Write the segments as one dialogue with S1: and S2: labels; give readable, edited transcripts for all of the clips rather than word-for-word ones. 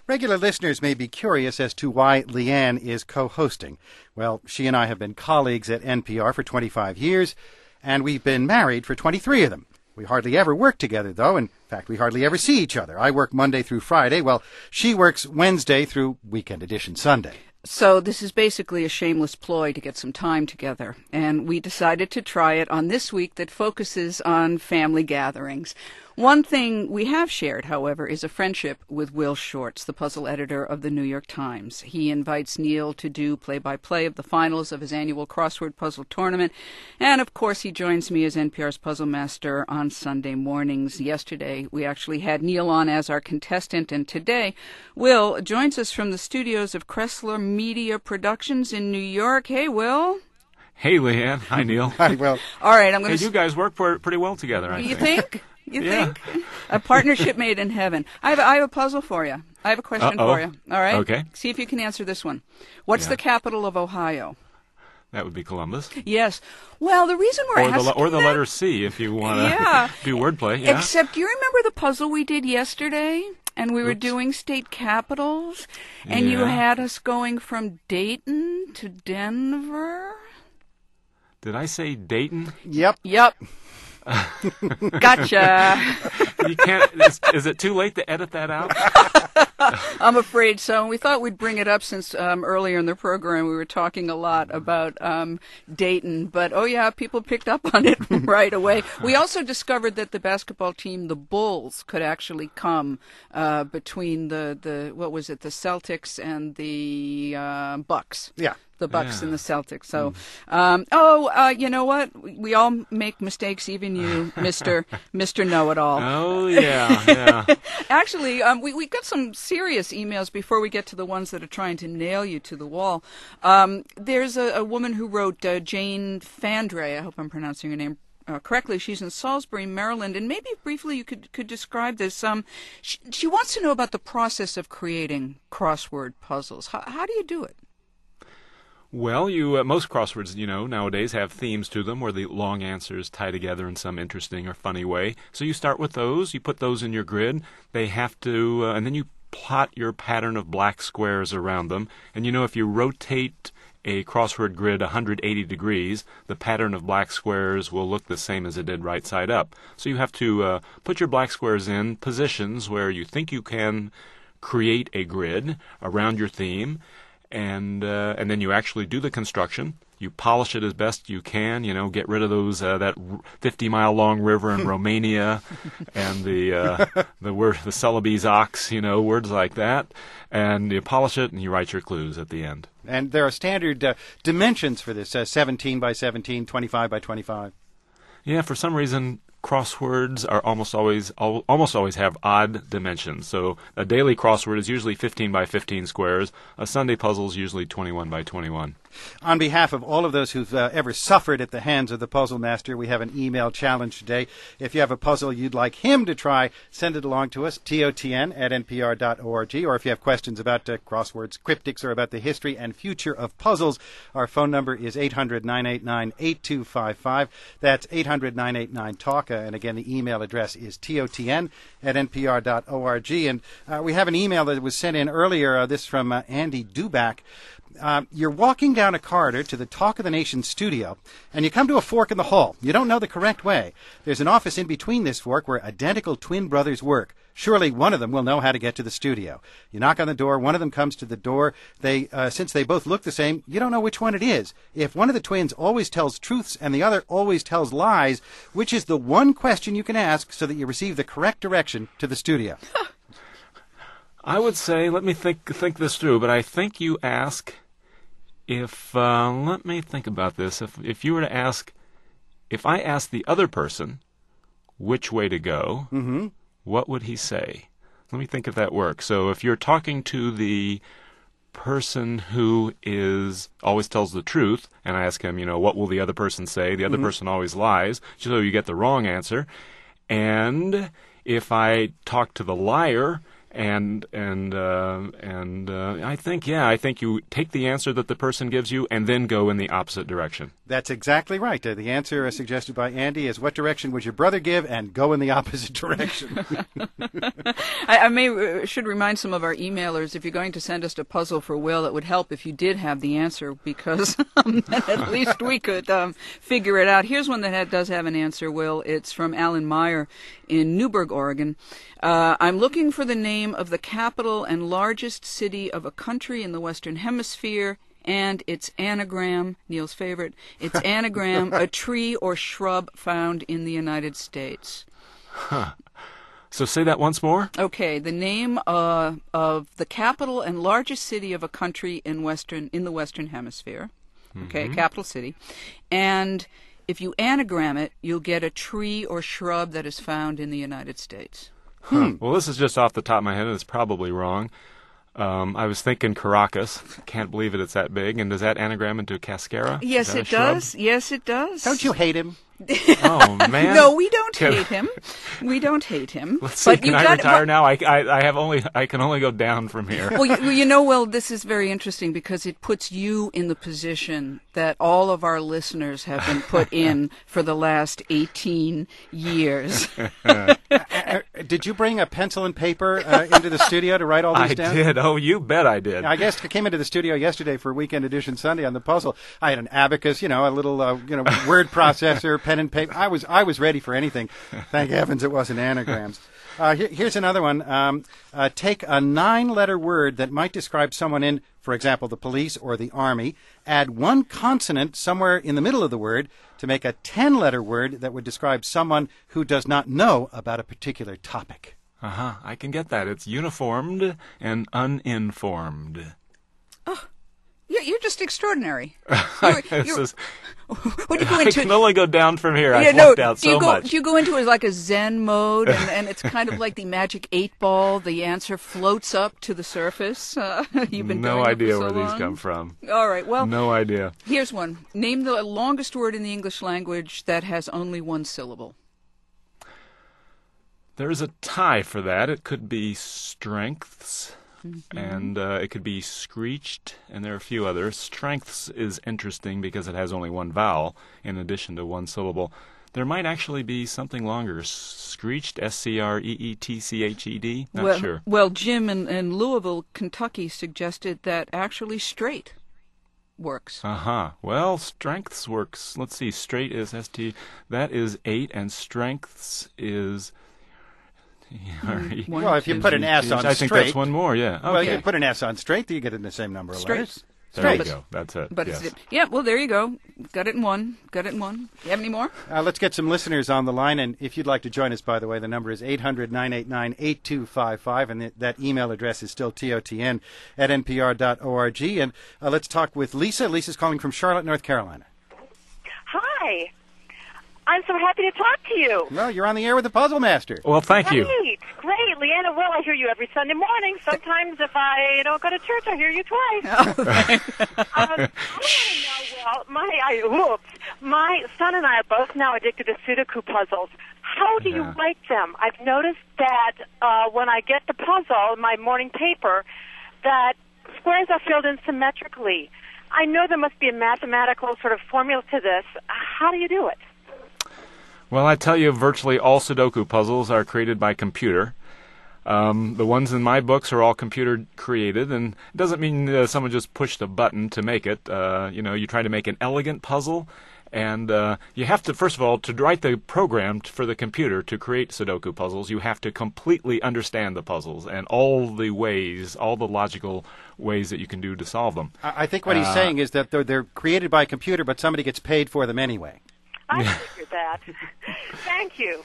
S1: Regular listeners may be curious as to why Leanne is co-hosting. Well, she and I have been colleagues at NPR for 25 years, and we've been married for 23 of them. We hardly ever work together, though. In fact, we hardly ever see each other. I work Monday through Friday, while she works Wednesday through Weekend Edition Sunday.
S2: So this is basically a shameless ploy to get some time together, and we decided to try it on this week that focuses on family gatherings. One thing we have shared, however, is a friendship with Will Shortz, the puzzle editor of the New York Times. He invites Neil to do play-by-play of the finals of his annual crossword puzzle tournament, and of course he joins me as NPR's puzzle master on Sunday mornings. Yesterday we actually had Neil on as our contestant, and today Will joins us from the studios of Kressler Media Productions in New York. Hey, Will.
S3: Hey, Leanne. Hi, Neil.
S1: Hi, Will.
S2: All right, I'm going to...
S3: You guys work pretty well together, I think.
S2: You think? You
S3: Yeah.
S2: think? A partnership made in heaven. I have a puzzle for you. I have a question for you. All right?
S3: Okay.
S2: See if you can answer this one. What's
S3: Yeah.
S2: the capital of Ohio?
S3: That would be Columbus.
S2: Yes. Well, the reason we're asking
S3: Or the
S2: that,
S3: letter C, if you want to
S2: Yeah.
S3: do wordplay. Yeah.
S2: Except, do you remember the puzzle we did yesterday? And we were doing state capitals, and you
S3: Yeah.
S2: had us going from Dayton to Denver?
S3: Did I say Dayton?
S1: Yep.
S2: Yep. Gotcha.
S3: You can't. Is it too late to edit that out?
S2: I'm afraid so. We thought we'd bring it up since earlier in the program we were talking a lot about Dayton. But, oh, yeah, people picked up on it right away. We also discovered that the basketball team, the Bulls, could actually come between the Celtics and the Bucks.
S1: Yeah.
S2: The Bucks
S3: Yeah.
S2: and the Celtics. So, you know what? We all make mistakes, even you, Mr. Know-It-All.
S3: Oh, yeah.
S2: Actually, we got some serious emails before we get to the ones that are trying to nail you to the wall. There's a woman who wrote, Jane Fandre, I hope I'm pronouncing her name correctly. She's in Salisbury, Maryland, and maybe briefly you could describe this. She wants to know about the process of creating crossword puzzles. How do you do it?
S3: Well, most crosswords, nowadays have themes to them where the long answers tie together in some interesting or funny way. So you start with those, you put those in your grid. They have to, and then you plot your pattern of black squares around them. And if you rotate a crossword grid 180 degrees, the pattern of black squares will look the same as it did right side up. So you have to put your black squares in positions where you think you can create a grid around your theme. And then you actually do the construction. You polish it as best you can. Get rid of those that 50-mile-long river in Romania, and the word the Celebes ox. Words like that. And you polish it, and you write your clues at the end.
S1: And there are standard dimensions for this: 17 by 17, 25 by 25.
S3: Yeah, for some reason, crosswords are almost always have odd dimensions. So a daily crossword is usually 15 by 15 squares. A Sunday puzzle is usually 21 by 21.
S1: On behalf of all of those who've ever suffered at the hands of the Puzzle Master, we have an email challenge today. If you have a puzzle you'd like him to try, send it along to us, totn@npr.org. Or if you have questions about crosswords, cryptics, or about the history and future of puzzles, our phone number is 800-989-8255. That's 800-989-TALK. And again, the email address is totn@npr.org. And we have an email that was sent in earlier, this from Andy Duback. You're walking down a corridor to the Talk of the Nation studio, and you come to a fork in the hall. You don't know the correct way. There's an office in between this fork where identical twin brothers work. Surely one of them will know how to get to the studio. You knock on the door. One of them comes to the door. Since they both look the same, you don't know which one it is. If one of the twins always tells truths and the other always tells lies, which is the one question you can ask so that you receive the correct direction to the studio?
S3: I would say, let me think this through, but I think you ask... let me think about this. If you were to ask, if I asked the other person which way to go, what would he say? Let me think if that works. So if you're talking to the person who always tells the truth, and I ask him, what will the other person say? The other person always lies, so you get the wrong answer. And if I talk to the liar I think you take the answer that the person gives you and then go in the opposite direction.
S1: That's exactly right. The answer suggested by Andy is, what direction would your brother give, and go in the opposite direction.
S2: I should remind some of our emailers, if you're going to send us a puzzle for Will, it would help if you did have the answer, because then at least we could figure it out. Here's one that does have an answer, Will. It's from Alan Meyer in Newberg, Oregon. I'm looking for the name of the capital and largest city of a country in the Western Hemisphere, and its anagram, Neil's favorite, its anagram, a tree or shrub found in the United States.
S3: Huh. So say that once more.
S2: Okay, the name of the capital and largest city of a country in the Western Hemisphere. Okay, capital city. And if you anagram it, you'll get a tree or shrub that is found in the United States.
S3: Well, this is just off the top of my head, and it's probably wrong. I was thinking Caracas. Can't believe it's that big. And does that anagram into Cascara?
S2: Yes, it does. Yes, it does.
S1: Don't you hate him?
S3: Oh, man.
S2: No, we don't hate him. We don't hate him.
S3: Let's see, can I retire now? I can only go down from here.
S2: Well, this is very interesting because it puts you in the position that all of our listeners have been put in for the last 18 years.
S1: Did you bring a pencil and paper into the studio to write all these down?
S3: I did. Oh, you bet I did.
S1: I guess I came into the studio yesterday for Weekend Edition Sunday on the puzzle. I had an abacus, a little, word processor, pen and paper. I was ready for anything. Thank heavens it wasn't anagrams. Here's another one. Take a 9-letter word that might describe someone in, for example, the police or the army. Add one consonant somewhere in the middle of the word to make a 10-letter word that would describe someone who does not know about a particular topic.
S3: I can get that. It's uniformed and uninformed.
S2: Oh. Yeah, you're just extraordinary.
S3: I can only go down from here. I've lucked out so much.
S2: Do you go into it like a Zen mode, and it's kind of like the magic 8-ball? The answer floats up to the surface. You've been
S3: no idea where
S2: long.
S3: These come from.
S2: All right, well,
S3: no idea.
S2: Here's one. Name the longest word in the English language that has only one syllable.
S3: There's a tie for that. It could be strengths. And it could be screeched, and there are a few others. Strengths is interesting because it has only one vowel in addition to one syllable. There might actually be something longer. Screeched, S-C-R-E-E-T-C-H-E-D? Not sure.
S2: Well, Jim in Louisville, Kentucky, suggested that actually straight works.
S3: Well, strengths works. Let's see. Straight is S-T. That is 8, and strengths is...
S1: Well, if you put an S on straight...
S3: I think that's one more, yeah. Okay.
S1: Well, you put an S on straight, you get in the same number of letters.
S3: There you go. That's it.
S2: But
S3: yes.
S2: Well, there you go. Got it in one. You have any more?
S1: Let's get some listeners on the line, and if you'd like to join us, by the way, the number is 800-989-8255, and that email address is still totn@npr.org. And let's talk with Lisa. Lisa's calling from Charlotte, North Carolina.
S4: Hi. I'm so happy to talk to you.
S1: Well, you're on the air with the Puzzle Master.
S3: Well, thank you.
S4: Great. Leanna Will, I hear you every Sunday morning. Sometimes if I don't go to church, I hear you twice. I want to know, my son and I are both now addicted to Sudoku puzzles. How do you like them? I've noticed that when I get the puzzle in my morning paper, that squares are filled in symmetrically. I know there must be a mathematical sort of formula to this. How do you do it?
S3: Well, I tell you, virtually all Sudoku puzzles are created by computer. The ones in my books are all computer created, and it doesn't mean someone just pushed a button to make it. You try to make an elegant puzzle, and you have to, first of all, to write the program for the computer to create Sudoku puzzles, you have to completely understand the puzzles and all the logical ways that you can do to solve them.
S1: I think what he's saying is that they're created by a computer, but somebody gets paid for them anyway.
S4: I figured that. Thank you.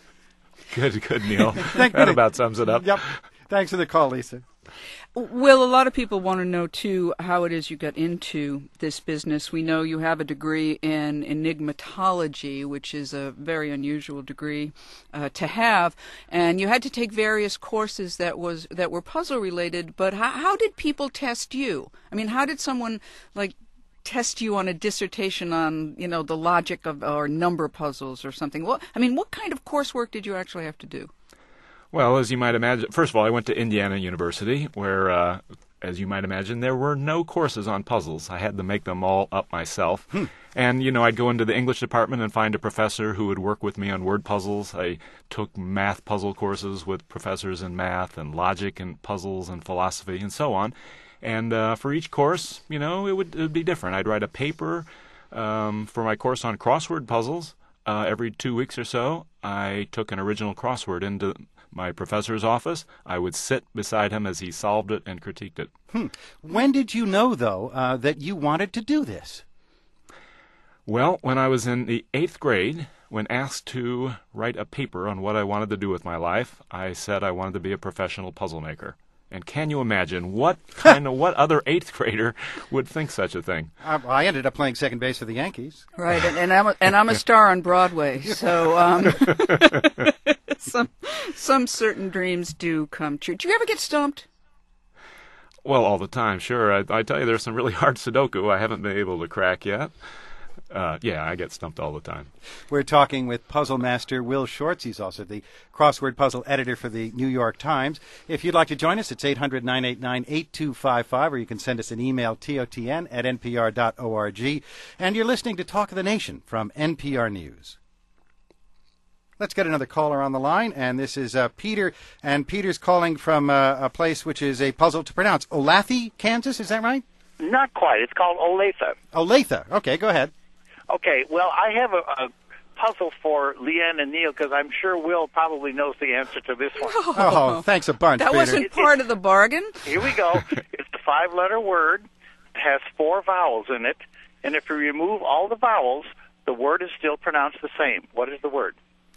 S3: Good, Neil. That about sums it up.
S1: Yep. Thanks for the call, Lisa.
S2: Well, a lot of people want to know, too, how it is you got into this business. We know you have a degree in enigmatology, which is a very unusual degree to have, and you had to take various courses that were puzzle-related, but how did people test you? I mean, how did someone, test you on a dissertation on, the logic of or number puzzles or something? What kind of coursework did you actually have to do?
S3: Well, as you might imagine, first of all, I went to Indiana University, where, as you might imagine, there were no courses on puzzles. I had to make them all up myself. And, I'd go into the English department and find a professor who would work with me on word puzzles. I took math puzzle courses with professors in math and logic and puzzles and philosophy and so on. And for each course, it would be different. I'd write a paper for my course on crossword puzzles. Every 2 weeks or so, I took an original crossword into my professor's office. I would sit beside him as he solved it and critiqued it.
S1: When did you know, though, that you wanted to do this?
S3: Well, when I was in the 8th grade, when asked to write a paper on what I wanted to do with my life, I said I wanted to be a professional puzzle maker. And can you imagine what other 8th grader would think such a thing?
S1: I ended up playing second base for the Yankees.
S2: Right, and I'm a star on Broadway, so some certain dreams do come true. Do you ever get stumped?
S3: Well, all the time, sure. I tell you, there's some really hard Sudoku I haven't been able to crack yet. Yeah, I get stumped all the time.
S1: We're talking with puzzle master Will Shortz. He's also the crossword puzzle editor for the New York Times. If you'd like to join us, it's 800-989-8255, or you can send us an email, totn@npr.org. And you're listening to Talk of the Nation from NPR News. Let's get another caller on the line, and this is Peter, and Peter's calling from a place which is a puzzle to pronounce. Olathe, Kansas, is that right?
S5: Not quite. It's called Olathe.
S1: Olathe. Okay, go ahead.
S5: Okay, well, I have a puzzle for Leanne and Neil because I'm sure Will probably knows the answer to this one.
S1: Oh, thanks a bunch,
S2: That
S1: Peter.
S2: wasn't part of the bargain.
S5: Here we go. It's a 5-letter word. It has 4 vowels in it. And if you remove all the vowels, the word is still pronounced the same. What is the word?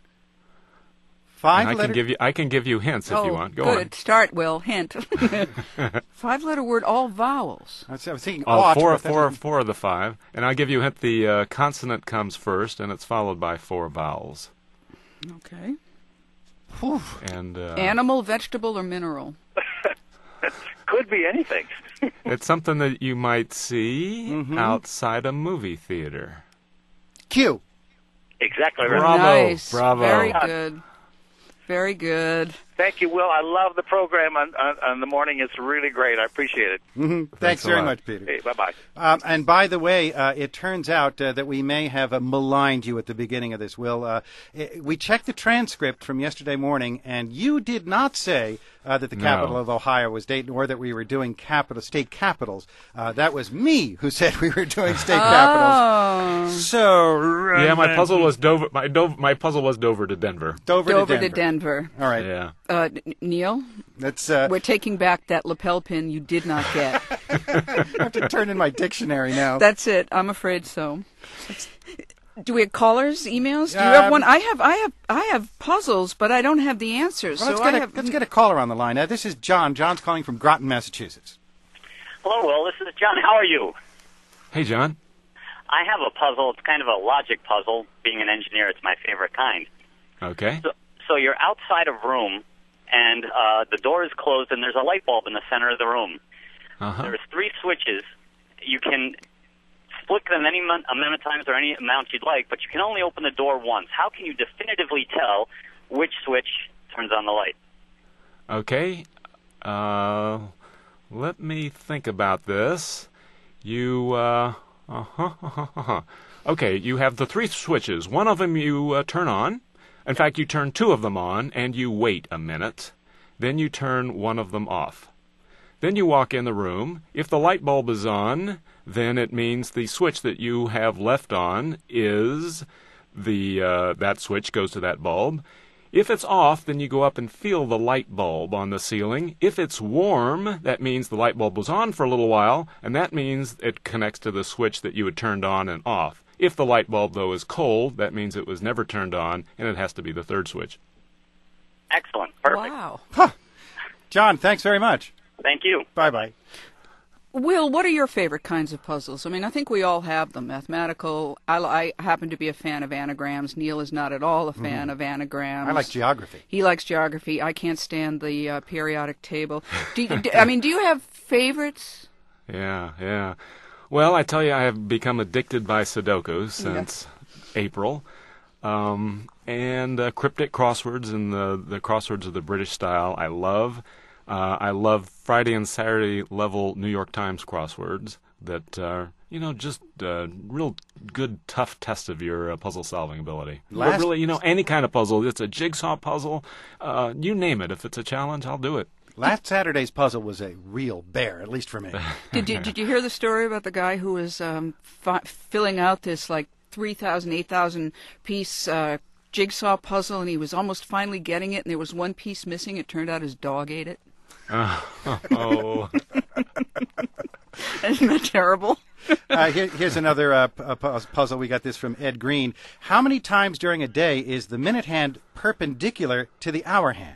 S3: I can give you hints if you want. Go
S2: good.
S3: on.
S2: Start, Will. Hint. 5-letter word, all vowels.
S1: I was thinking
S3: four of the 5. And I'll give you a hint. The consonant comes first, and it's followed by 4 vowels.
S2: Okay.
S1: Whew.
S3: And
S2: animal, vegetable, or mineral?
S5: Could be anything.
S3: It's something that you might see outside a movie theater.
S1: Q.
S5: Exactly right.
S3: Bravo.
S2: Nice.
S3: Bravo.
S2: Very good. Very good.
S5: Thank you, Will. I love the program on the morning. It's really great. I appreciate it.
S1: Thanks very much, Peter.
S5: Hey, bye-bye.
S1: And by the way, it turns out that we may have maligned you at the beginning of this, Will. We checked the transcript from yesterday morning, and you did not say that the capital of Ohio was Dayton, or that we were doing state capitals. That was me who said we were doing state capitals. So
S3: yeah, my puzzle was Dover. My puzzle was Dover to Denver.
S1: Dover to Denver.
S2: All
S1: right.
S3: Yeah.
S2: Neil,
S1: we're
S2: taking back that lapel pin you did not get.
S1: I have to turn in my dictionary now.
S2: That's it. I'm afraid so. Do we have callers, emails? Do you have one? I have puzzles, but I don't have the answers.
S1: Well,
S2: so
S1: let's get a caller on the line. This is John. John's calling from Groton, Massachusetts.
S6: Hello, Will. This is John. How are you?
S3: Hey, John.
S6: I have a puzzle. It's kind of a logic puzzle. Being an engineer, it's my favorite kind.
S3: Okay.
S6: So you're outside of room, and the door is closed, and there's a light bulb in the center of the room. There's 3 switches. You can flick them any amount of times or any amount you'd like, but you can only open the door once. How can you definitively tell which switch turns on the light?
S3: Okay. Let me think about this. Okay, you have the 3 switches. One of them you turn on. In fact, you turn 2 of them on, and you wait a minute. Then you turn one of them off. Then you walk in the room. If the light bulb is on, then it means the switch that you have left on is that switch goes to that bulb. If it's off, then you go up and feel the light bulb on the ceiling. If it's warm, that means the light bulb was on for a little while, and that means it connects to the switch that you had turned on and off. If the light bulb, though, is cold, that means it was never turned on, and it has to be the 3rd switch.
S6: Excellent. Perfect.
S2: Wow.
S1: Huh. John, thanks very much.
S6: Thank you.
S1: Bye-bye.
S2: Will, what are your favorite kinds of puzzles? I mean, I think we all have them. Mathematical. I happen to be a fan of anagrams. Neil is not at all a fan of anagrams.
S1: I like geography.
S2: He likes geography. I can't stand the periodic table. Do you have favorites?
S3: Yeah. Well, I tell you, I have become addicted by Sudoku since April. And and cryptic crosswords in the crosswords of the British style. I love Friday and Saturday level New York Times crosswords that are, just real good, tough test of your puzzle solving ability. But really, any kind of puzzle. It's a jigsaw puzzle. You name it. If it's a challenge, I'll do it.
S1: Last Saturday's puzzle was a real bear, at least for me.
S2: Did you hear the story about the guy who was filling out this 3,000, 8,000 piece jigsaw puzzle, and he was almost finally getting it, and there was one piece missing. It turned out his dog ate it.
S3: Oh.
S2: Isn't that terrible?
S1: Here's another puzzle. We got this from Ed Green. How many times during a day is the minute hand perpendicular to the hour hand?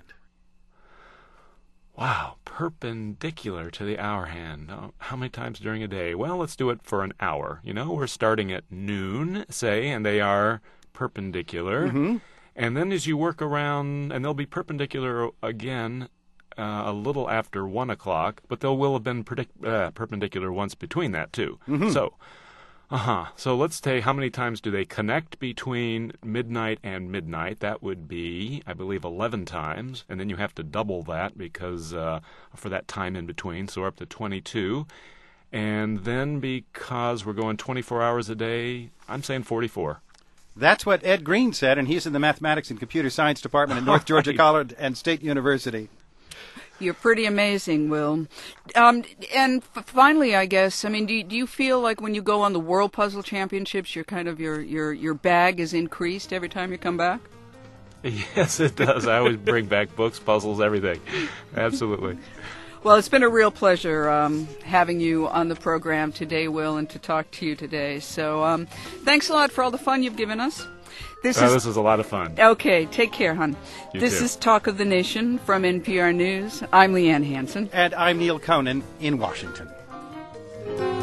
S3: Wow, perpendicular to the hour hand. How many times during a day? Well, let's do it for an hour. We're starting at noon, say, and they are perpendicular.
S1: Mm-hmm.
S3: And then as you work around, and they'll be perpendicular again a little after 1 o'clock, but they will have been perpendicular once between that, too.
S1: Mm-hmm.
S3: So let's say how many times do they connect between midnight and midnight? That would be, I believe, 11 times, and then you have to double that because for that time in between, so we're up to 22. And then because we're going 24 hours a day, I'm saying 44.
S1: That's what Ed Green said, and he's in the Mathematics and Computer Science Department at North Georgia College and State University.
S2: You're pretty amazing, Will. And finally, I guess, do you feel like when you go on the World Puzzle Championships, your bag is increased every time you come back?
S3: Yes, it does. I always bring back books, puzzles, everything. Absolutely.
S2: Well, it's been a real pleasure having you on the program today, Will, and to talk to you today. So thanks a lot for all the fun you've given us. This is
S3: a lot of fun.
S2: Okay, take care, hon. This
S3: too.
S2: is Talk of the Nation from NPR News. I'm Leanne Hansen.
S1: And I'm Neil Conan in Washington.